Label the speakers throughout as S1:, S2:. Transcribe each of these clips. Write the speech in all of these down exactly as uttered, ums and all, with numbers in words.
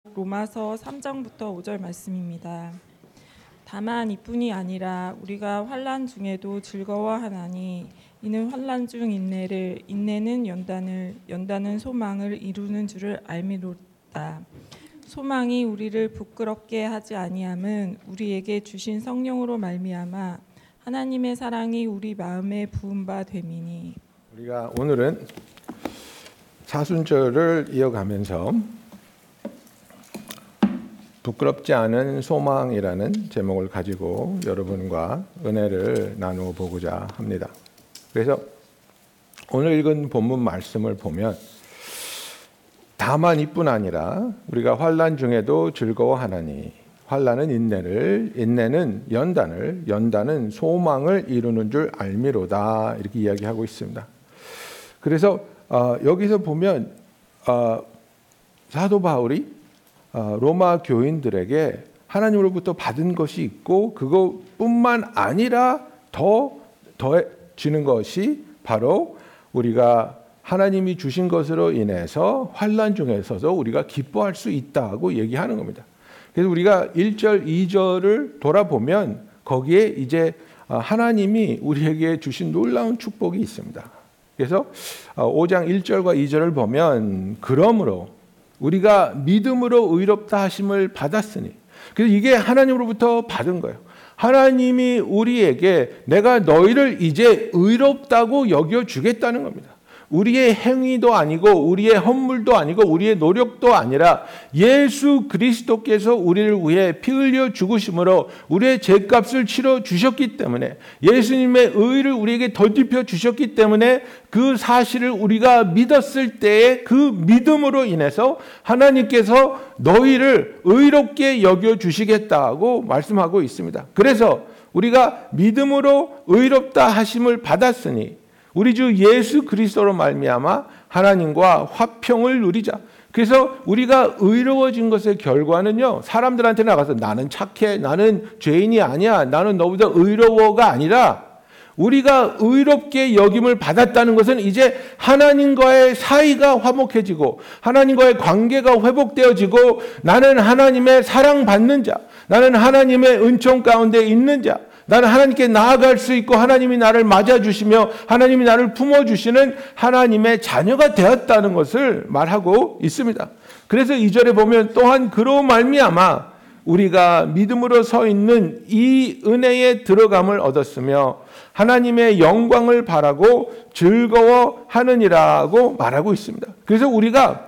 S1: 로마서 삼 장부터 오 절 말씀입니다. 다만 이뿐이 아니라 우리가 환난 중에도 즐거워하나니 이는 환난 중 인내를, 인내는 연단을, 연단은 소망을 이루는 줄을 알미로다. 소망이 우리를 부끄럽게 하지 아니함은 우리에게 주신 성령으로 말미암아 하나님의 사랑이 우리 마음에 부은 바 됨이니.
S2: 우리가 오늘은 사순절을 이어가면서 부끄럽지 않은 소망이라는 제목을 가지고 여러분과 은혜를 나누어 보고자 합니다. 그래서 오늘 읽은 본문 말씀을 보면 다만 이뿐 아니라 우리가 환난 중에도 즐거워하나니 환난은 인내를, 인내는 연단을, 연단은 소망을 이루는 줄 알미로다, 이렇게 이야기하고 있습니다. 그래서 어, 여기서 보면 어, 사도 바울이 어, 로마 교인들에게 하나님으로부터 받은 것이 있고 그것뿐만 아니라 더 더해지는 것이 바로 우리가 하나님이 주신 것으로 인해서 환난 중에서도 우리가 기뻐할 수 있다고 얘기하는 겁니다. 그래서 우리가 일 절, 이 절을 돌아보면 거기에 이제 하나님이 우리에게 주신 놀라운 축복이 있습니다. 그래서 오 장 일 절과 이 절을 보면 그러므로 우리가 믿음으로 의롭다 하심을 받았으니, 그래서 이게 하나님으로부터 받은 거예요. 하나님이 우리에게 내가 너희를 이제 의롭다고 여겨주겠다는 겁니다. 우리의 행위도 아니고 우리의 헌물도 아니고 우리의 노력도 아니라 예수 그리스도께서 우리를 위해 피 흘려 죽으심으로 우리의 죄값을 치러 주셨기 때문에, 예수님의 의를 우리에게 덧입혀 주셨기 때문에 그 사실을 우리가 믿었을 때에 그 믿음으로 인해서 하나님께서 너희를 의롭게 여겨주시겠다고 말씀하고 있습니다. 그래서 우리가 믿음으로 의롭다 하심을 받았으니 우리 주 예수 그리스도로 말미암아 하나님과 화평을 누리자. 그래서 우리가 의로워진 것의 결과는요, 사람들한테 나가서 나는 착해, 나는 죄인이 아니야, 나는 너보다 의로워가 아니라 우리가 의롭게 여김을 받았다는 것은 이제 하나님과의 사이가 화목해지고 하나님과의 관계가 회복되어지고 나는 하나님의 사랑받는 자, 나는 하나님의 은총 가운데 있는 자, 나는 하나님께 나아갈 수 있고 하나님이 나를 맞아주시며 하나님이 나를 품어주시는 하나님의 자녀가 되었다는 것을 말하고 있습니다. 그래서 이 절에 보면 또한 그로 말미암아 우리가 믿음으로 서 있는 이 은혜에 들어감을 얻었으며 하나님의 영광을 바라고 즐거워하느니라고 말하고 있습니다. 그래서 우리가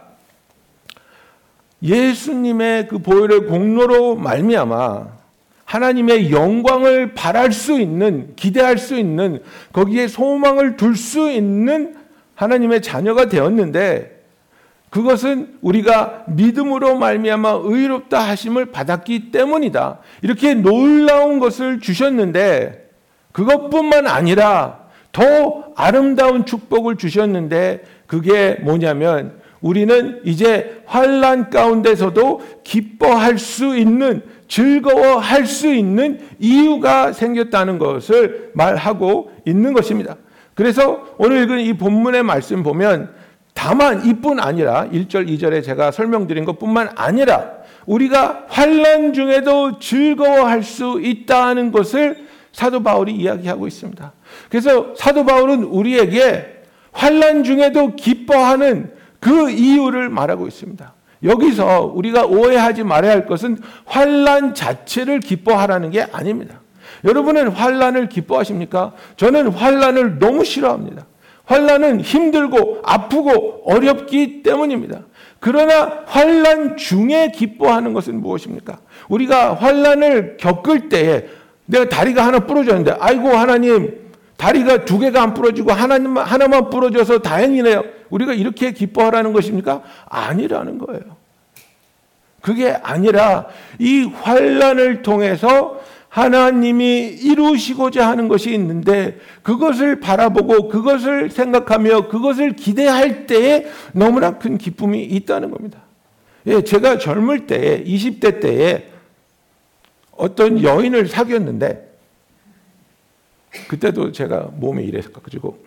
S2: 예수님의 그 보혈의 공로로 말미암아 하나님의 영광을 바랄 수 있는, 기대할 수 있는, 거기에 소망을 둘 수 있는 하나님의 자녀가 되었는데, 그것은 우리가 믿음으로 말미암아 의롭다 하심을 받았기 때문이다. 이렇게 놀라운 것을 주셨는데 그것뿐만 아니라 더 아름다운 축복을 주셨는데 그게 뭐냐면 우리는 이제 환난 가운데서도 기뻐할 수 있는, 즐거워할 수 있는 이유가 생겼다는 것을 말하고 있는 것입니다. 그래서 오늘 읽은 이 본문의 말씀 보면 다만 이뿐 아니라 일 절, 이 절에 제가 설명드린 것뿐만 아니라 우리가 환난 중에도 즐거워할 수 있다는 것을 사도 바울이 이야기하고 있습니다. 그래서 사도 바울은 우리에게 환난 중에도 기뻐하는 그 이유를 말하고 있습니다. 여기서 우리가 오해하지 말아야 할 것은 환난 자체를 기뻐하라는 게 아닙니다. 여러분은 환난을 기뻐하십니까? 저는 환난을 너무 싫어합니다. 환난은 힘들고 아프고 어렵기 때문입니다. 그러나 환난 중에 기뻐하는 것은 무엇입니까? 우리가 환난을 겪을 때에 내가 다리가 하나 부러졌는데 아이고 하나님 다리가 두 개가 안 부러지고 하나님 하나만 부러져서 다행이네요. 우리가 이렇게 기뻐하라는 것입니까? 아니라는 거예요. 그게 아니라 이 환난을 통해서 하나님이 이루시고자 하는 것이 있는데 그것을 바라보고 그것을 생각하며 그것을 기대할 때에 너무나 큰 기쁨이 있다는 겁니다. 예, 제가 젊을 때에 이십 대 때에 어떤 여인을 사귀었는데 그때도 제가 몸이 이래가지고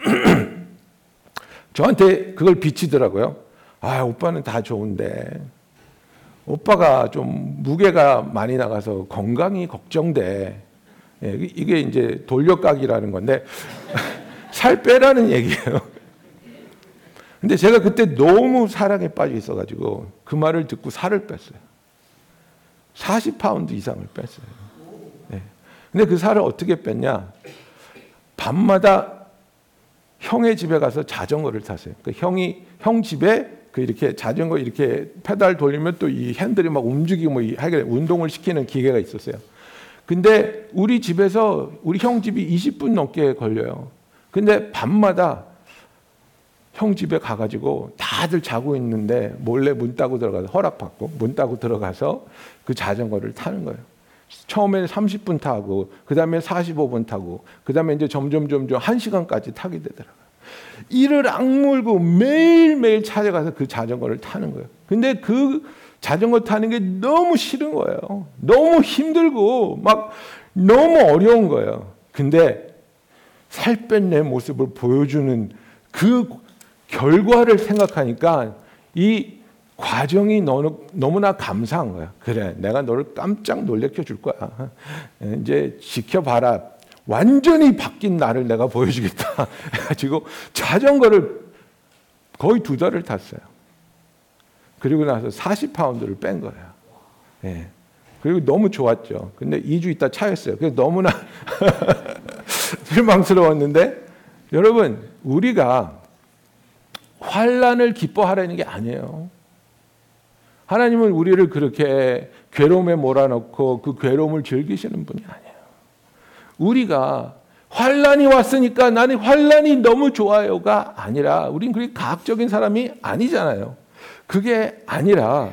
S2: 저한테 그걸 비치더라고요. 아, 오빠는 다 좋은데 오빠가 좀 무게가 많이 나가서 건강이 걱정돼. 예, 이게 이제 돌려깎기라는 건데 살 빼라는 얘기예요. 근데 제가 그때 너무 사랑에 빠져 있어가지고 그 말을 듣고 살을 뺐어요. 사십 파운드 이상을 뺐어요. 예. 근데 그 살을 어떻게 뺐냐? 밤마다 형의 집에 가서 자전거를 탔어요. 그 형이 형 집에 그 이렇게 자전거 이렇게 페달 돌리면 또 이 핸들이 막 움직이고 뭐 하게 운동을 시키는 기계가 있었어요. 근데 우리 집에서 우리 형 집이 이십 분 넘게 걸려요. 근데 밤마다 형 집에 가가지고 다들 자고 있는데 몰래 문 따고 들어가서 허락받고 문 따고 들어가서 그 자전거를 타는 거예요. 처음에는 삼십 분 타고 그 다음에 사십오 분 타고 그 다음에 이제 점점 점점 한 시간까지 타게 되더라고요. 이를 악물고 매일매일 찾아가서 그 자전거를 타는 거예요. 근데 그 자전거 타는 게 너무 싫은 거예요. 너무 힘들고 막 너무 어려운 거예요. 근데 살 뺀 내 모습을 보여주는 그 결과를 생각하니까 이 과정이 너무, 너무나 감사한 거야. 그래, 내가 너를 깜짝 놀래켜 줄 거야. 이제 지켜봐라. 완전히 바뀐 나를 내가 보여주겠다. 해가지고 자전거를 거의 두 달을 탔어요. 그리고 나서 사십 파운드를 뺀 거예요. 예. 그리고 너무 좋았죠. 근데 이 주 있다 차였어요. 그래서 너무나 실망스러웠는데 여러분, 우리가 환난을 기뻐하라는 게 아니에요. 하나님은 우리를 그렇게 괴로움에 몰아넣고 그 괴로움을 즐기시는 분이 아니에요. 우리가 환난이 왔으니까 나는 환난이 너무 좋아요가 아니라 우린 그렇게 과학적인 사람이 아니잖아요. 그게 아니라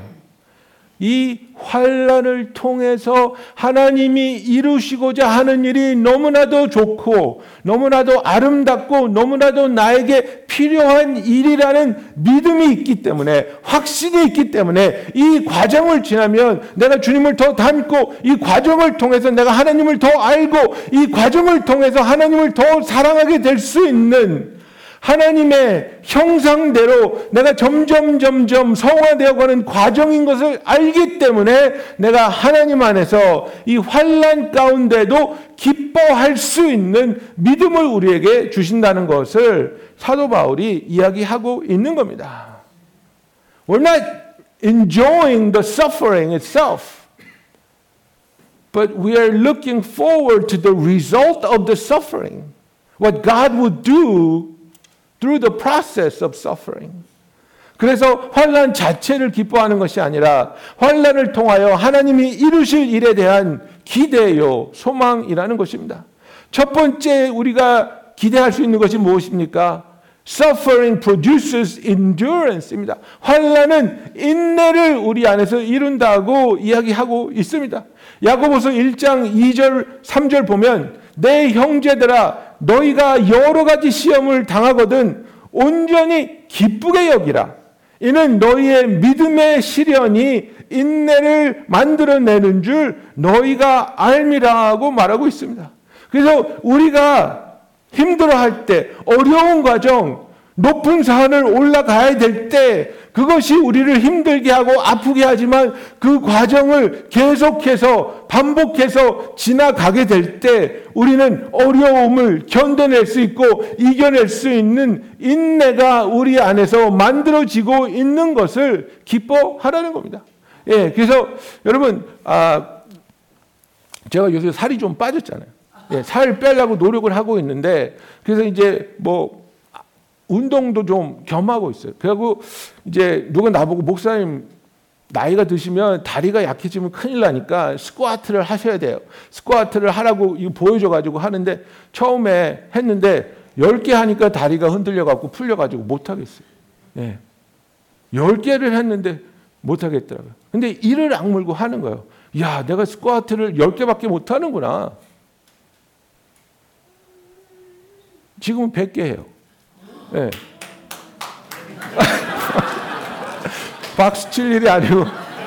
S2: 이 환난을 통해서 하나님이 이루시고자 하는 일이 너무나도 좋고 너무나도 아름답고 너무나도 나에게 필요한 일이라는 믿음이 있기 때문에 확신이 있기 때문에 이 과정을 지나면 내가 주님을 더 닮고 이 과정을 통해서 내가 하나님을 더 알고 이 과정을 통해서 하나님을 더 사랑하게 될 수 있는 하나님의 형상대로 내가 점점 점점 성화되어 가는 과정인 것을 알기 때문에 내가 하나님 안에서 이 환난 가운데도 기뻐할 수 있는 믿음을 우리에게 주신다는 것을 사도 바울이 이야기하고 있는 겁니다. We're not enjoying the suffering itself, but we are looking forward to the result of the suffering. What God would do through the process of suffering. 그래서 환난 자체를 기뻐하는 것이 아니라 환난을 통하여 하나님이 이루실 일에 대한 기대요, 소망이라는 것입니다. 첫 번째 우리가 기대할 수 있는 것이 무엇입니까? Suffering produces endurance입니다. 환난은 인내를 우리 안에서 이룬다고 이야기하고 있습니다. 야고보서 일 장 이 절 삼 절 보면 내 형제들아 너희가 여러 가지 시험을 당하거든 온전히 기쁘게 여기라. 이는 너희의 믿음의 시련이 인내를 만들어내는 줄 너희가 알미라고 말하고 있습니다. 그래서 우리가 힘들어할 때, 어려운 과정, 높은 산을 올라가야 될 때 그것이 우리를 힘들게 하고 아프게 하지만 그 과정을 계속해서 반복해서 지나가게 될 때 우리는 어려움을 견뎌낼 수 있고 이겨낼 수 있는 인내가 우리 안에서 만들어지고 있는 것을 기뻐하라는 겁니다. 예, 그래서 여러분, 아, 제가 요새 살이 좀 빠졌잖아요. 예, 살 빼려고 노력을 하고 있는데 그래서 이제 뭐 운동도 좀 겸하고 있어요. 그리고 이제 누가 나보고 목사님 나이가 드시면 다리가 약해지면 큰일 나니까 스쿼트를 하셔야 돼요. 스쿼트를 하라고 이거 보여줘가지고 하는데 처음에 했는데 열 개 하니까 다리가 흔들려갖고 풀려가지고 못하겠어요. 예. 열 개를 했는데 못하겠더라고요. 근데 이를 악물고 하는 거예요. 야, 내가 스쿼트를 열 개밖에 못하는구나. 지금은 백 개 해요. 네. 박수 칠 일이 아니고.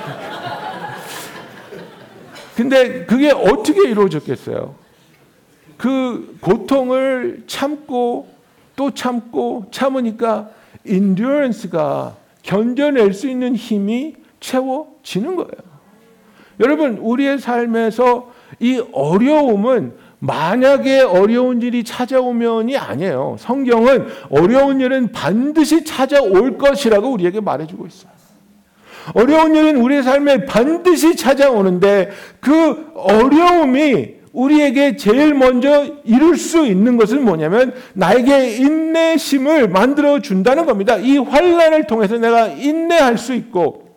S2: 근데 그게 어떻게 이루어졌겠어요? 그 고통을 참고 또 참고 참으니까 endurance가 견뎌낼 수 있는 힘이 채워지는 거예요. 여러분, 우리의 삶에서 이 어려움은 만약에 어려운 일이 찾아오면이 아니에요. 성경은 어려운 일은 반드시 찾아올 것이라고 우리에게 말해주고 있어요. 어려운 일은 우리의 삶에 반드시 찾아오는데 그 어려움이 우리에게 제일 먼저 이룰 수 있는 것은 뭐냐면 나에게 인내심을 만들어 준다는 겁니다. 이 환난을 통해서 내가 인내할 수 있고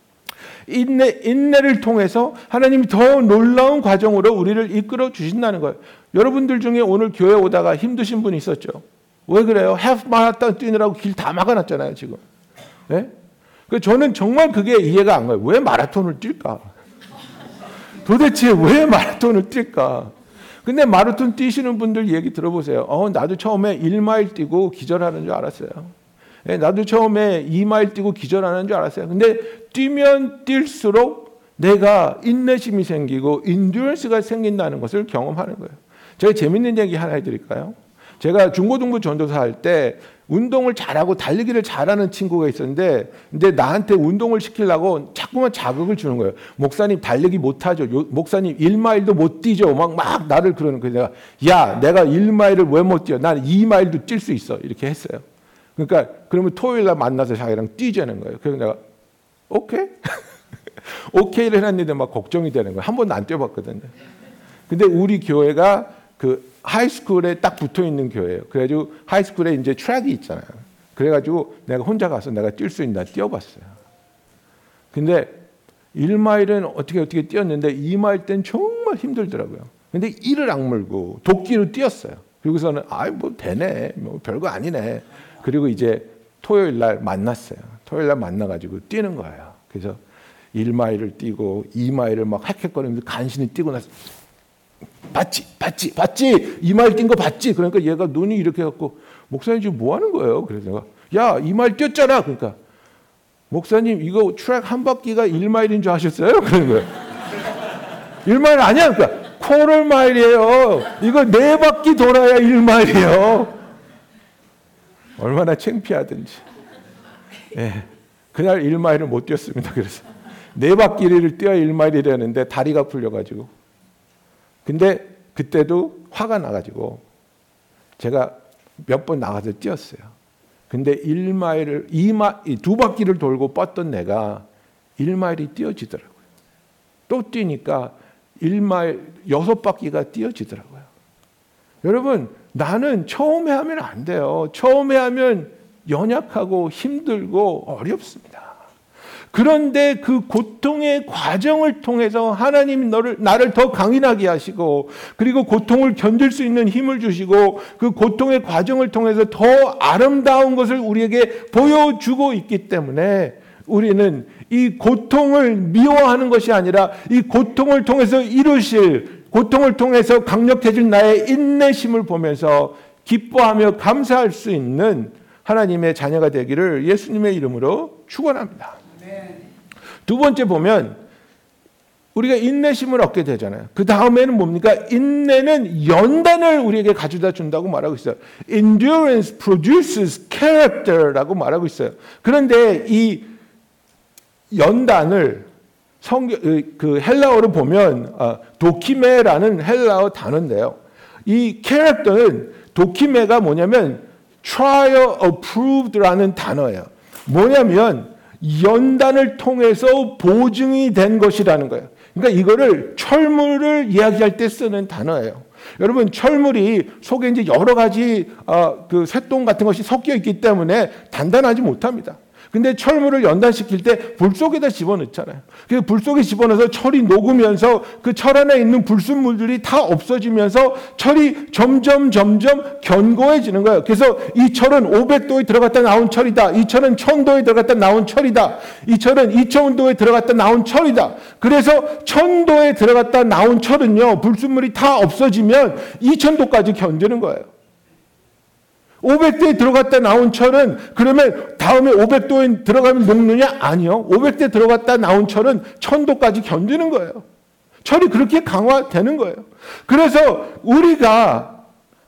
S2: 인내, 인내를 통해서 하나님이 더 놀라운 과정으로 우리를 이끌어 주신다는 거예요. 여러분들 중에 오늘 교회 오다가 힘드신 분 있었죠? 왜 그래요? 하프 마라톤 뛰느라고 길 다 막아놨잖아요, 지금. 네? 저는 정말 그게 이해가 안 가요. 왜 마라톤을 뛸까? 도대체 왜 마라톤을 뛸까? 근데 마라톤 뛰시는 분들 얘기 들어보세요. 어, 나도 처음에 일 마일 뛰고 기절하는 줄 알았어요. 네, 나도 처음에 이 마일 뛰고 기절하는 줄 알았어요. 근데 뛰면 뛸수록 내가 인내심이 생기고 인듀런스가 생긴다는 것을 경험하는 거예요. 제가 재밌는 얘기 하나 해드릴까요? 제가 중고등부 전도사 할 때 운동을 잘하고 달리기를 잘하는 친구가 있었는데 근데 나한테 운동을 시키려고 자꾸만 자극을 주는 거예요. 목사님 달리기 못하죠. 요, 목사님 일 마일도 못 뛰죠. 막, 막 나를 그러는 거예요. 내가 야 내가 일 마일을 왜 못 뛰어? 난 이 마일도 뛸 수 있어. 이렇게 했어요. 그러니까 그러면 토요일 날 만나서 자기랑 뛰자는 거예요. 그래서 내가 오케이? 오케이를 해놨는데 막 걱정이 되는 거예요. 한 번도 안 뛰어봤거든요. 근데 우리 교회가 그 하이스쿨에 딱 붙어 있는 교회예요. 그래가지고 하이스쿨에 이제 트랙이 있잖아요. 그래가지고 내가 혼자 가서 내가 뛸 수 있나 뛰어봤어요. 근데 일 마일은 어떻게 어떻게 뛰었는데 이 마일 땐 정말 힘들더라고요. 근데 이를 악물고 도끼로 뛰었어요. 그리고서는 아이 뭐 되네, 뭐 별거 아니네. 그리고 이제 토요일 날 만났어요. 토요일 날 만나가지고 뛰는 거예요. 그래서 일 마일을 뛰고 이 마일을 막 헥헥거리면서 간신히 뛰고 나서 봤지, 봤지, 봤지. 이 마일 뛴 거 봤지. 그러니까 얘가 눈이 이렇게 해갖고 목사님 지금 뭐 하는 거예요? 그래서 내가 야, 이 마일 뛰었잖아. 그러니까 목사님 이거 트랙 한 바퀴가 일 마일인 줄 아셨어요? 그러는 거예요. 일 마일 아니야. 그러니까 쿼터 마일이에요. 이거 네 바퀴 돌아야 일 마일이에요. 얼마나 창피하든지. 예, 그날 일 마일을 못 뛰었습니다. 그래서 네 바퀴를 뛰어야 일 마일이라는데 다리가 풀려가지고. 근데 그때도 화가 나가지고 제가 몇 번 나가서 뛰었어요. 근데 일 마일을 이 마, 두 바퀴를 돌고 뻗던 내가 일 마일이 뛰어지더라고요. 또 뛰니까 일 마일 여섯 바퀴가 뛰어지더라고요. 여러분, 나는 처음에 하면 안 돼요. 처음에 하면 연약하고 힘들고 어렵습니다. 그런데 그 고통의 과정을 통해서 하나님이 너를, 나를 더 강인하게 하시고 그리고 고통을 견딜 수 있는 힘을 주시고 그 고통의 과정을 통해서 더 아름다운 것을 우리에게 보여주고 있기 때문에 우리는 이 고통을 미워하는 것이 아니라 이 고통을 통해서 이루실, 고통을 통해서 강력해질 나의 인내심을 보면서 기뻐하며 감사할 수 있는 하나님의 자녀가 되기를 예수님의 이름으로 축원합니다. 두 번째 보면 우리가 인내심을 얻게 되잖아요. 그 다음에는 뭡니까? 인내는 연단을 우리에게 가져다 준다고 말하고 있어요. Endurance produces character라고 말하고 있어요. 그런데 이 연단을 성경, 그 헬라어로 보면 도키메라는 헬라어 단어인데요. 이 캐릭터는 도키메가 뭐냐면 trial approved라는 단어예요. 뭐냐면 연단을 통해서 보증이 된 것이라는 거예요. 그러니까 이거를 철물을 이야기할 때 쓰는 단어예요. 여러분, 철물이 속에 이제 여러 가지 어, 그 쇠똥 같은 것이 섞여 있기 때문에 단단하지 못합니다. 근데 철물을 연단시킬 때 불 속에다 집어넣잖아요. 그 불 속에 집어넣어서 철이 녹으면서 그 철 안에 있는 불순물들이 다 없어지면서 철이 점점 점점 견고해지는 거예요. 그래서 이 철은 오백 도에 들어갔다 나온 철이다. 이 철은 천 도에 들어갔다 나온 철이다. 이 철은 이천 도에 들어갔다 나온 철이다. 그래서 천 도에 들어갔다 나온 철은요, 불순물이 다 없어지면 이천 도까지 견디는 거예요. 오백 도에 들어갔다 나온 철은 그러면 다음에 오백 도에 들어가면 녹느냐? 아니요. 오백 도에 들어갔다 나온 철은 천 도까지 견디는 거예요. 철이 그렇게 강화되는 거예요. 그래서 우리가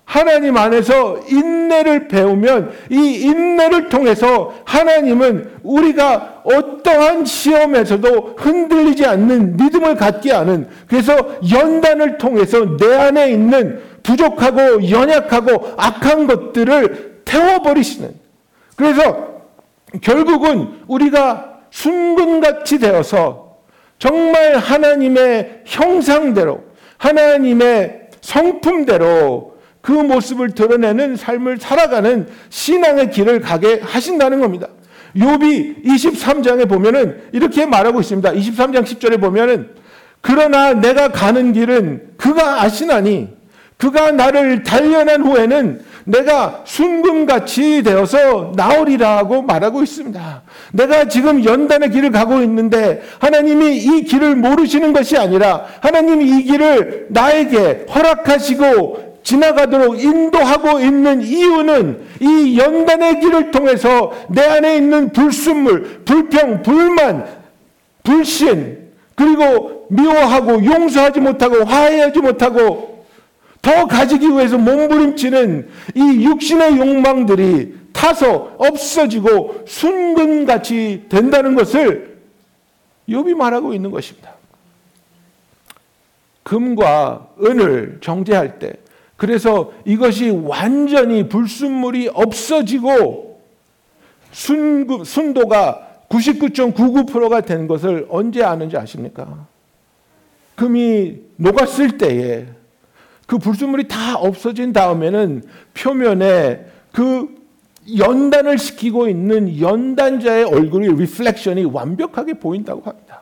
S2: 하나님 안에서 인내를 배우면 이 인내를 통해서 하나님은 우리가 어떠한 시험에서도 흔들리지 않는 믿음을 갖게 하는, 그래서 연단을 통해서 내 안에 있는 부족하고 연약하고 악한 것들을 태워버리시는, 그래서 결국은 우리가 순금같이 되어서 정말 하나님의 형상대로 하나님의 성품대로 그 모습을 드러내는 삶을 살아가는 신앙의 길을 가게 하신다는 겁니다. 욥이 이십삼 장에 보면은 이렇게 말하고 있습니다. 이십삼 장 십 절에 보면은 그러나 내가 가는 길은 그가 아시나니 그가 나를 단련한 후에는 내가 순금같이 되어서 나오리라고 말하고 있습니다. 내가 지금 연단의 길을 가고 있는데 하나님이 이 길을 모르시는 것이 아니라 하나님이 이 길을 나에게 허락하시고 지나가도록 인도하고 있는 이유는 이 연단의 길을 통해서 내 안에 있는 불순물, 불평, 불만, 불신, 그리고 미워하고 용서하지 못하고 화해하지 못하고 더 가지기 위해서 몸부림치는 이 육신의 욕망들이 타서 없어지고 순금같이 된다는 것을 욥이 말하고 있는 것입니다. 금과 은을 정제할 때, 그래서 이것이 완전히 불순물이 없어지고 순, 순도가 구십구 점 구구 퍼센트가 된 것을 언제 아는지 아십니까? 금이 녹았을 때에 그 불순물이 다 없어진 다음에는 표면에 그 연단을 시키고 있는 연단자의 얼굴이 리플렉션이 완벽하게 보인다고 합니다.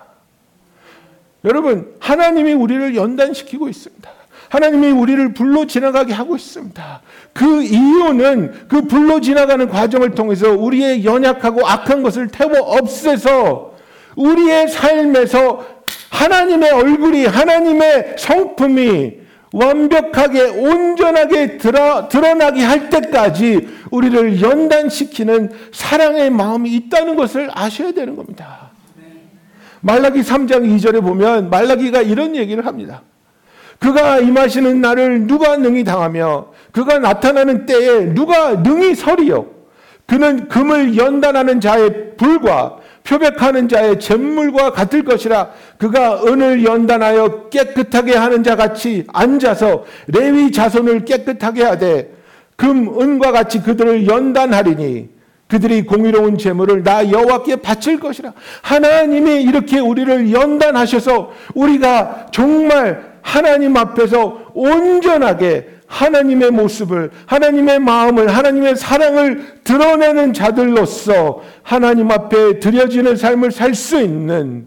S2: 여러분, 하나님이 우리를 연단시키고 있습니다. 하나님이 우리를 불로 지나가게 하고 있습니다. 그 이유는 그 불로 지나가는 과정을 통해서 우리의 연약하고 악한 것을 태워 없애서 우리의 삶에서 하나님의 얼굴이, 하나님의 성품이 완벽하게 온전하게 드러, 드러나게 할 때까지 우리를 연단시키는 사랑의 마음이 있다는 것을 아셔야 되는 겁니다. 말라기 삼 장 이 절에 보면 말라기가 이런 얘기를 합니다. 그가 임하시는 날을 누가 능히 당하며 그가 나타나는 때에 누가 능히 서리요. 그는 금을 연단하는 자의 불과 표백하는 자의 잿물과 같을 것이라. 그가 은을 연단하여 깨끗하게 하는 자 같이 앉아서 레위 자손을 깨끗하게 하되 금, 은과 같이 그들을 연단하리니 그들이 공의로운 제물을 나 여호와께 바칠 것이라. 하나님이 이렇게 우리를 연단하셔서 우리가 정말 하나님 앞에서 온전하게 하나님의 모습을, 하나님의 마음을, 하나님의 사랑을 드러내는 자들로서 하나님 앞에 드려지는 삶을 살 수 있는,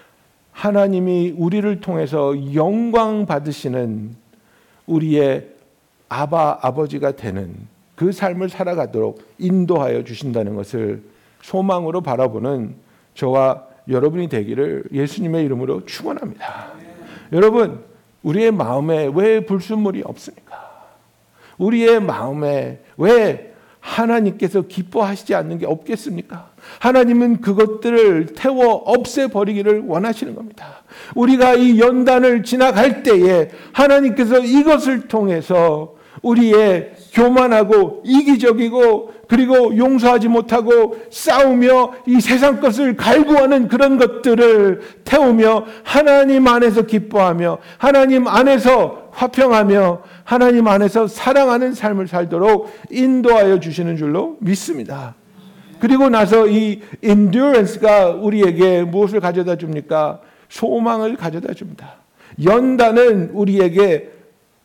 S2: 하나님이 우리를 통해서 영광 받으시는 우리의 아바, 아버지가 되는 그 삶을 살아가도록 인도하여 주신다는 것을 소망으로 바라보는 저와 여러분이 되기를 예수님의 이름으로 축원합니다. 여러분, 우리의 마음에 왜 불순물이 없습니까? 우리의 마음에 왜 하나님께서 기뻐하시지 않는 게 없겠습니까? 하나님은 그것들을 태워 없애버리기를 원하시는 겁니다. 우리가 이 연단을 지나갈 때에 하나님께서 이것을 통해서 우리의 교만하고 이기적이고 그리고 용서하지 못하고 싸우며 이 세상 것을 갈구하는 그런 것들을 태우며 하나님 안에서 기뻐하며 하나님 안에서 화평하며 하나님 안에서 사랑하는 삶을 살도록 인도하여 주시는 줄로 믿습니다. 그리고 나서 이 endurance가 우리에게 무엇을 가져다 줍니까? 소망을 가져다 줍니다. 연단은 우리에게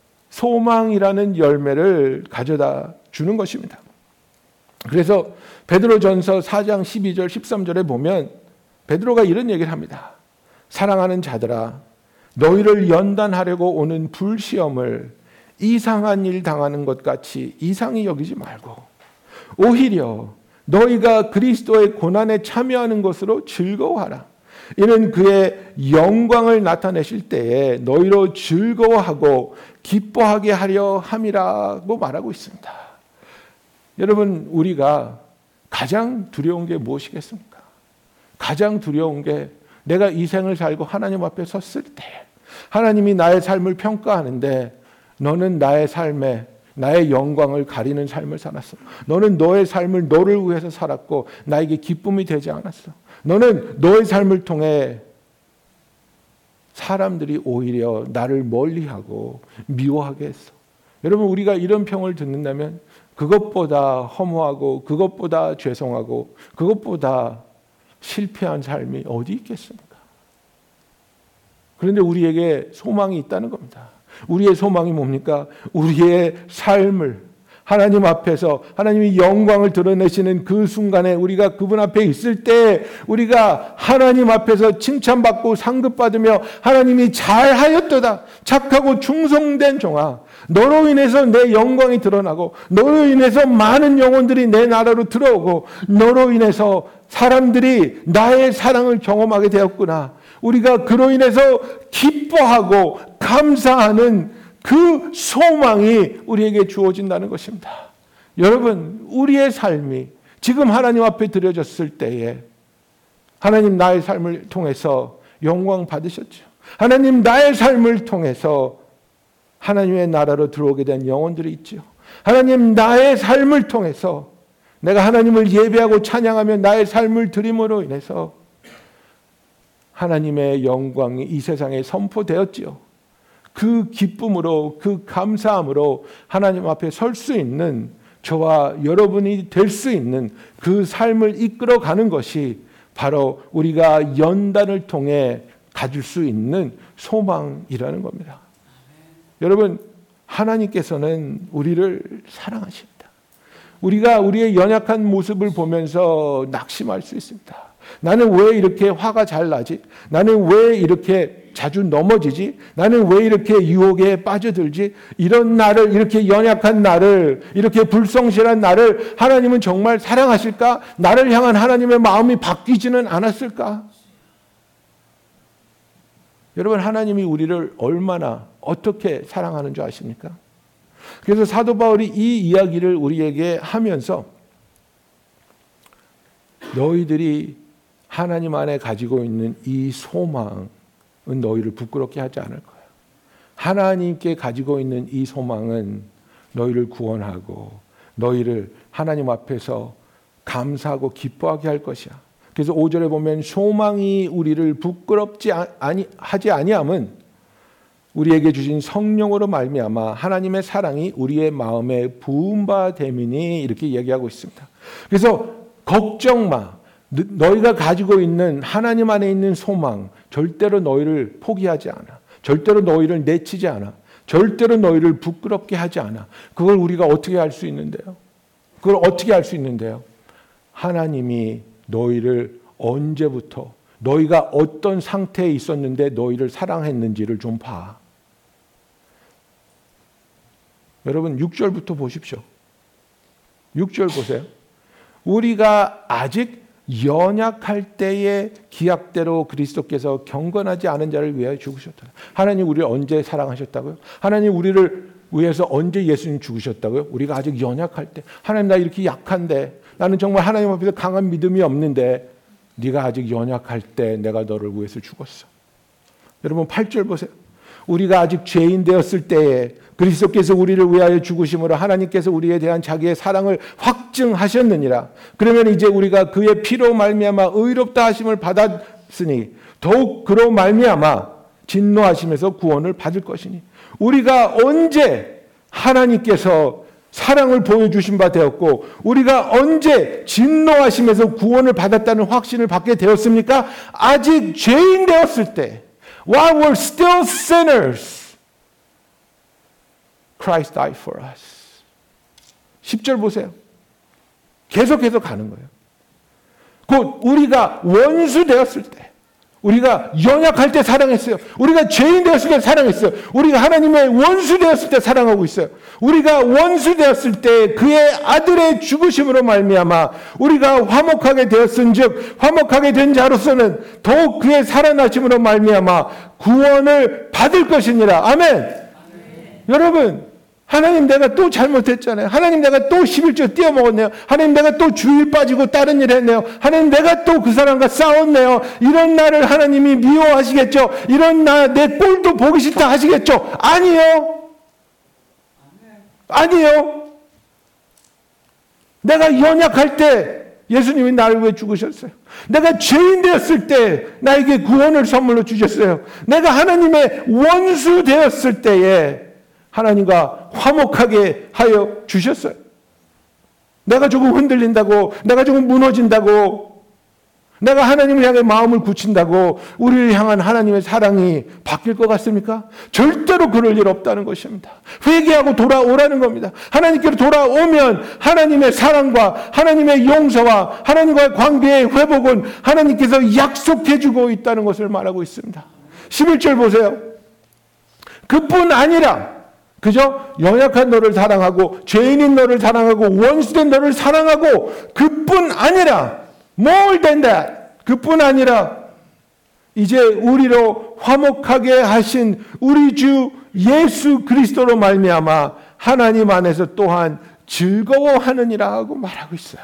S2: 소망이라는 열매를 가져다 주는 것입니다. 그래서 베드로전서 사 장 십이 절 십삼 절에 보면 베드로가 이런 얘기를 합니다. 사랑하는 자들아, 너희를 연단하려고 오는 불시험을 이상한 일 당하는 것 같이 이상히 여기지 말고 오히려 너희가 그리스도의 고난에 참여하는 것으로 즐거워하라. 이는 그의 영광을 나타내실 때에 너희로 즐거워하고 기뻐하게 하려 함이라고 말하고 있습니다. 여러분, 우리가 가장 두려운 게 무엇이겠습니까? 가장 두려운 게 내가 이 생을 살고 하나님 앞에 섰을 때 하나님이 나의 삶을 평가하는데 너는 나의 삶에 나의 영광을 가리는 삶을 살았어. 너는 너의 삶을 너를 위해서 살았고 나에게 기쁨이 되지 않았어. 너는 너의 삶을 통해 사람들이 오히려 나를 멀리하고 미워하게 했어. 여러분, 우리가 이런 평을 듣는다면 그것보다 허무하고 그것보다 죄송하고 그것보다 실패한 삶이 어디 있겠습니까? 그런데 우리에게 소망이 있다는 겁니다. 우리의 소망이 뭡니까? 우리의 삶을 하나님 앞에서 하나님이 영광을 드러내시는 그 순간에 우리가 그분 앞에 있을 때 우리가 하나님 앞에서 칭찬받고 상급받으며 하나님이 잘하였도다, 착하고 충성된 종아, 너로 인해서 내 영광이 드러나고 너로 인해서 많은 영혼들이 내 나라로 들어오고 너로 인해서 사람들이 나의 사랑을 경험하게 되었구나. 우리가 그로 인해서 기뻐하고 감사하는 그 소망이 우리에게 주어진다는 것입니다. 여러분, 우리의 삶이 지금 하나님 앞에 드려졌을 때에 하나님 나의 삶을 통해서 영광 받으셨죠. 하나님 나의 삶을 통해서 하나님의 나라로 들어오게 된 영혼들이 있죠. 하나님 나의 삶을 통해서 내가 하나님을 예배하고 찬양하며 나의 삶을 드림으로 인해서 하나님의 영광이 이 세상에 선포되었지요. 그 기쁨으로, 그 감사함으로 하나님 앞에 설 수 있는 저와 여러분이 될 수 있는 그 삶을 이끌어가는 것이 바로 우리가 연단을 통해 가질 수 있는 소망이라는 겁니다. 여러분, 하나님께서는 우리를 사랑하십니다. 우리가 우리의 연약한 모습을 보면서 낙심할 수 있습니다. 나는 왜 이렇게 화가 잘 나지? 나는 왜 이렇게 자주 넘어지지? 나는 왜 이렇게 유혹에 빠져들지? 이런 나를, 이렇게 연약한 나를, 이렇게 불성실한 나를 하나님은 정말 사랑하실까? 나를 향한 하나님의 마음이 바뀌지는 않았을까? 여러분, 하나님이 우리를 얼마나 어떻게 사랑하는 줄 아십니까? 그래서 사도 바울이 이 이야기를 우리에게 하면서 너희들이 하나님 안에 가지고 있는 이 소망은 너희를 부끄럽게 하지 않을 거야. 하나님께 가지고 있는 이 소망은 너희를 구원하고 너희를 하나님 앞에서 감사하고 기뻐하게 할 것이야. 그래서 오 절에 보면 소망이 우리를 부끄럽지 아니, 하지 아니함은 우리에게 주신 성령으로 말미암아 하나님의 사랑이 우리의 마음에 부은 바 됨이니 이렇게 얘기하고 있습니다. 그래서 걱정 마. 너희가 가지고 있는 하나님 안에 있는 소망 절대로 너희를 포기하지 않아. 절대로 너희를 내치지 않아. 절대로 너희를 부끄럽게 하지 않아. 그걸 우리가 어떻게 할 수 있는데요? 그걸 어떻게 할 수 있는데요? 하나님이 너희를 언제부터 너희가 어떤 상태에 있었는데 너희를 사랑했는지를 좀 봐. 여러분 육 절부터 보십시오. 육 절 보세요. 우리가 아직 연약할 때의 기약대로 그리스도께서 경건하지 않은 자를 위하여 죽으셨다. 하나님 우리를 언제 사랑하셨다고요? 하나님 우리를 위해서 언제 예수님 죽으셨다고요? 우리가 아직 연약할 때. 하나님 나 이렇게 약한데 나는 정말 하나님 앞에서 강한 믿음이 없는데 네가 아직 연약할 때 내가 너를 위해서 죽었어. 여러분 팔 절 보세요. 우리가 아직 죄인 되었을 때에 그리스도께서 우리를 위하여 죽으심으로 하나님께서 우리에 대한 자기의 사랑을 확증하셨느니라. 그러면 이제 우리가 그의 피로 말미암아 의롭다 하심을 받았으니 더욱 그로 말미암아 진노하심에서 구원을 받을 것이니. 우리가 언제 하나님께서 사랑을 보여주신 바 되었고 우리가 언제 진노하심에서 구원을 받았다는 확신을 받게 되었습니까? 아직 죄인 되었을 때, while we're still sinners, Christ died for us. 십 절 보세요. 계속해서 가는 거예요. 곧 우리가 원수 되었을 때, 우리가 연약할 때 사랑했어요. 우리가 죄인 되었을 때 사랑했어요. 우리가 하나님의 원수 되었을 때 사랑하고 있어요. 우리가 원수 되었을 때 그의 아들의 죽으심으로 말미암아 우리가 화목하게 되었은즉 화목하게 된 자로서는 더욱 그의 살아나심으로 말미암아 구원을 받을 것이니라. 아멘. 아멘. 여러분, 하나님 내가 또 잘못했잖아요. 하나님 내가 또 십일 조 띄어먹었네요. 하나님 내가 또 주일 빠지고 다른 일 했네요. 하나님 내가 또 그 사람과 싸웠네요. 이런 나를 하나님이 미워하시겠죠. 이런 나 내 꼴도 보기 싫다 하시겠죠. 아니요. 아니요. 내가 연약할 때 예수님이 나를 위해 죽으셨어요. 내가 죄인 되었을 때 나에게 구원을 선물로 주셨어요. 내가 하나님의 원수 되었을 때에 하나님과 화목하게 하여 주셨어요. 내가 조금 흔들린다고, 내가 조금 무너진다고, 내가 하나님을 향해 마음을 굳힌다고 우리를 향한 하나님의 사랑이 바뀔 것 같습니까? 절대로 그럴 일 없다는 것입니다. 회개하고 돌아오라는 겁니다. 하나님께로 돌아오면 하나님의 사랑과 하나님의 용서와 하나님과의 관계의 회복은 하나님께서 약속해주고 있다는 것을 말하고 있습니다. 십일 절 보세요. 그뿐 아니라, 그죠? 연약한 너를 사랑하고 죄인인 너를 사랑하고 원수된 너를 사랑하고, 그뿐 아니라 more than that, 그뿐 아니라 이제 우리로 화목하게 하신 우리 주 예수 그리스도로 말미암아 하나님 안에서 또한 즐거워하느니라 하고 말하고 있어요.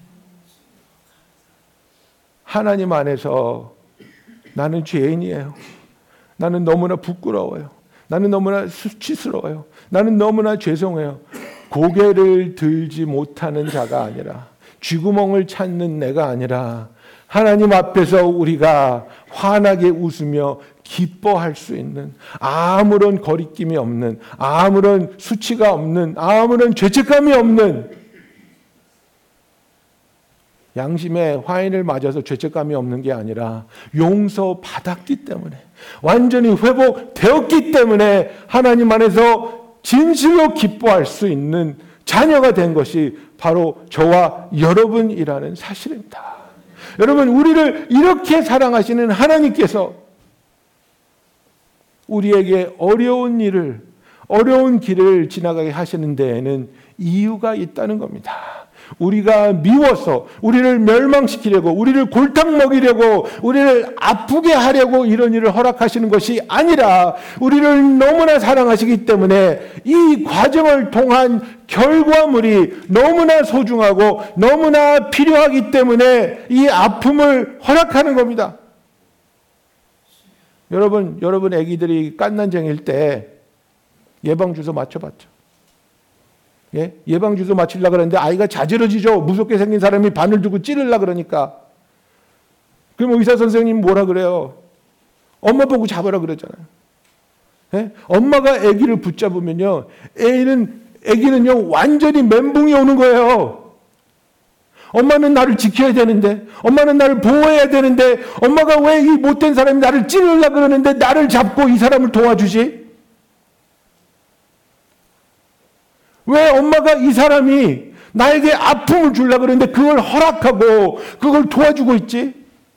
S2: 하나님 안에서 나는 죄인이에요. 나는 너무나 부끄러워요. 나는 너무나 수치스러워요. 나는 너무나 죄송해요. 고개를 들지 못하는 자가 아니라, 쥐구멍을 찾는 내가 아니라 하나님 앞에서 우리가 환하게 웃으며 기뻐할 수 있는, 아무런 거리낌이 없는, 아무런 수치가 없는, 아무런 죄책감이 없는, 양심에 화인을 맞아서 죄책감이 없는 게 아니라 용서받았기 때문에, 완전히 회복되었기 때문에 하나님 안에서 진실로 기뻐할 수 있는 자녀가 된 것이 바로 저와 여러분이라는 사실입니다. 여러분, 우리를 이렇게 사랑하시는 하나님께서 우리에게 어려운 일을, 어려운 길을 지나가게 하시는 데에는 이유가 있다는 겁니다. 우리가 미워서 우리를 멸망시키려고, 우리를 골탕 먹이려고, 우리를 아프게 하려고 이런 일을 허락하시는 것이 아니라 우리를 너무나 사랑하시기 때문에 이 과정을 통한 결과물이 너무나 소중하고 너무나 필요하기 때문에 이 아픔을 허락하는 겁니다. 여러분, 여러분 아기들이 깐난쟁일 때 예방주사 맞춰봤죠? 예? 예방주사 맞추려고 그러는데 아이가 자지러지죠. 무섭게 생긴 사람이 바늘 두고 찌르려고 그러니까. 그럼 의사 선생님이 뭐라 그래요? 엄마 보고 잡으라 그러잖아요. 예? 엄마가 아기를 붙잡으면요, 애는, 아기는요, 완전히 멘붕이 오는 거예요. 엄마는 나를 지켜야 되는데, 엄마는 나를 보호해야 되는데, 엄마가 왜 이 못된 사람이 나를 찌르려고 그러는데 나를 잡고 이 사람을 도와주지? 왜 엄마가 이 사람이 나에게 아픔을 주려고 그러는데 그걸 허락하고 그걸 도와주고 있지?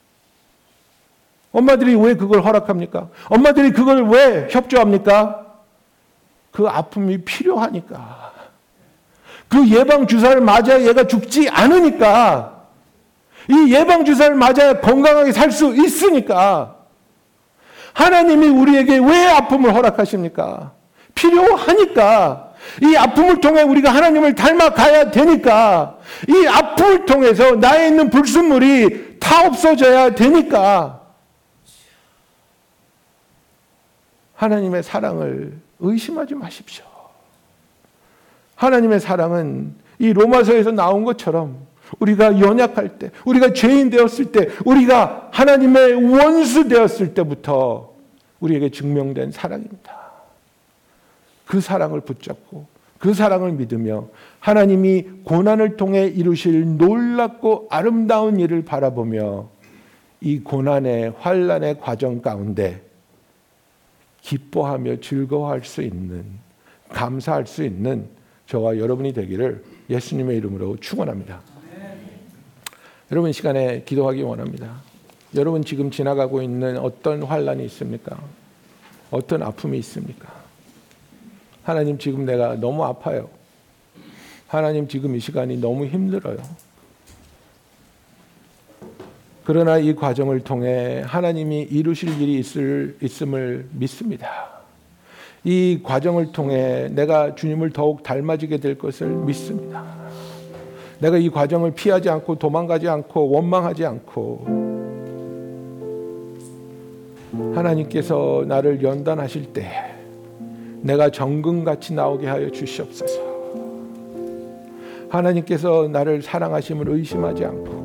S2: 엄마들이 왜 그걸 허락합니까? 엄마들이 그걸 왜 협조합니까? 그 아픔이 필요하니까. 그 예방주사를 맞아야 얘가 죽지 않으니까. 이 예방주사를 맞아야 건강하게 살 수 있으니까. 하나님이 우리에게 왜 아픔을 허락하십니까? 필요하니까. 이 아픔을 통해 우리가 하나님을 닮아가야 되니까. 이 아픔을 통해서 나에 있는 불순물이 다 없어져야 되니까. 하나님의 사랑을 의심하지 마십시오. 하나님의 사랑은 이 로마서에서 나온 것처럼 우리가 연약할 때, 우리가 죄인 되었을 때, 우리가 하나님의 원수 되었을 때부터 우리에게 증명된 사랑입니다. 그 사랑을 붙잡고 그 사랑을 믿으며 하나님이 고난을 통해 이루실 놀랍고 아름다운 일을 바라보며 이 고난의 환난의 과정 가운데 기뻐하며 즐거워할 수 있는, 감사할 수 있는 저와 여러분이 되기를 예수님의 이름으로 축원합니다. 여러분, 이 시간에 기도하기 원합니다. 여러분 지금 지나가고 있는 어떤 환난이 있습니까? 어떤 아픔이 있습니까? 하나님, 지금 내가 너무 아파요. 하나님, 지금 이 시간이 너무 힘들어요. 그러나 이 과정을 통해 하나님이 이루실 일이 있을, 있음을 믿습니다. 이 과정을 통해 내가 주님을 더욱 닮아지게 될 것을 믿습니다. 내가 이 과정을 피하지 않고 도망가지 않고 원망하지 않고 하나님께서 나를 연단하실 때 내가 정금같이 나오게 하여 주시옵소서. 하나님께서 나를 사랑하심을 의심하지 않고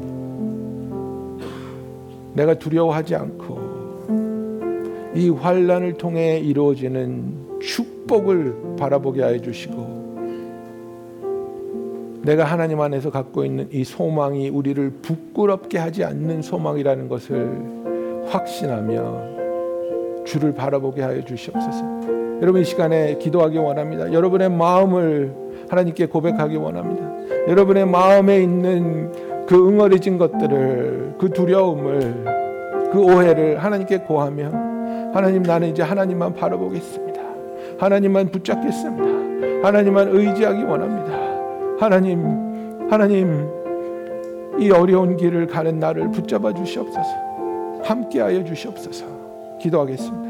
S2: 내가 두려워하지 않고 이 환난을 통해 이루어지는 축복을 바라보게 하여 주시고 내가 하나님 안에서 갖고 있는 이 소망이 우리를 부끄럽게 하지 않는 소망이라는 것을 확신하며 주를 바라보게 하여 주시옵소서. 여러분 이 시간에 기도하기 원합니다. 여러분의 마음을 하나님께 고백하기 원합니다. 여러분의 마음에 있는 그 응어리진 것들을, 그 두려움을, 그 오해를 하나님께 고하며 하나님, 나는 이제 하나님만 바라보겠습니다. 하나님만 붙잡겠습니다. 하나님만 의지하기 원합니다. 하나님, 하나님, 이 어려운 길을 가는 나를 붙잡아 주시옵소서. 함께하여 주시옵소서. 기도하겠습니다.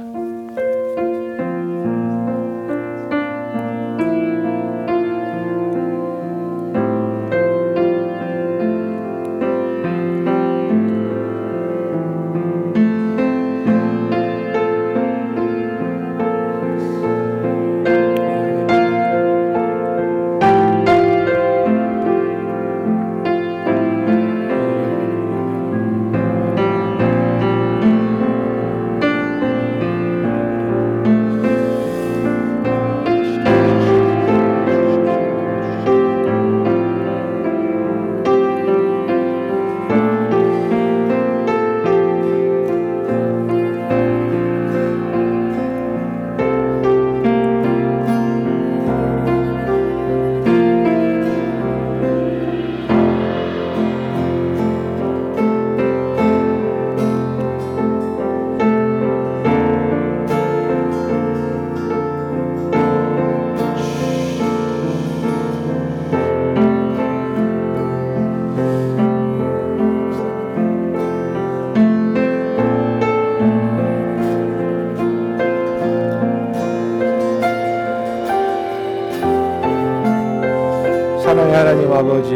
S2: 사랑의 하나님 아버지,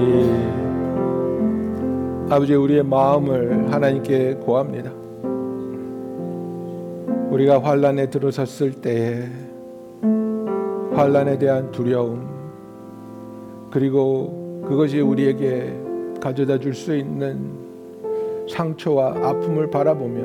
S2: 아버지 우리의 마음을 하나님께 고합니다. 우리가 환난에 들어섰을 때에 환난에 대한 두려움, 그리고 그것이 우리에게 가져다 줄 수 있는 상처와 아픔을 바라보며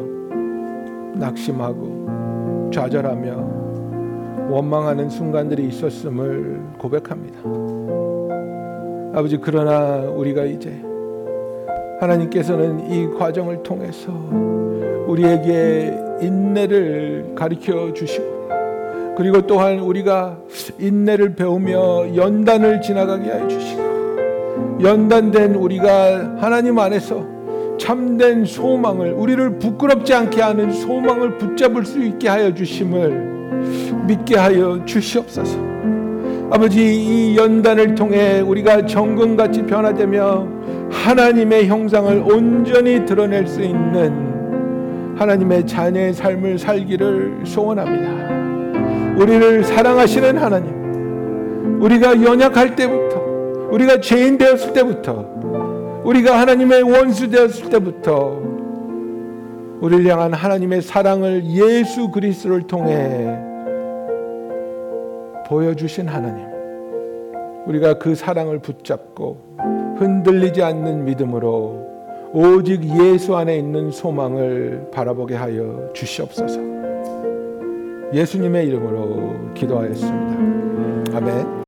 S2: 낙심하고 좌절하며 원망하는 순간들이 있었음을 고백합니다. 아버지, 그러나 우리가 이제 하나님께서는 이 과정을 통해서 우리에게 인내를 가르쳐 주시고, 그리고 또한 우리가 인내를 배우며 연단을 지나가게 하여 주시고, 연단된 우리가 하나님 안에서 참된 소망을, 우리를 부끄럽지 않게 하는 소망을 붙잡을 수 있게 하여 주심을 믿게 하여 주시옵소서. 아버지, 이 연단을 통해 우리가 정금같이 변화되며 하나님의 형상을 온전히 드러낼 수 있는 하나님의 자녀의 삶을 살기를 소원합니다. 우리를 사랑하시는 하나님, 우리가 연약할 때부터, 우리가 죄인 되었을 때부터, 우리가 하나님의 원수 되었을 때부터 우리를 향한 하나님의 사랑을 예수 그리스도를 통해 보여주신 하나님, 우리가 그 사랑을 붙잡고 흔들리지 않는 믿음으로 오직 예수 안에 있는 소망을 바라보게 하여 주시옵소서. 예수님의 이름으로 기도하였습니다. 아멘.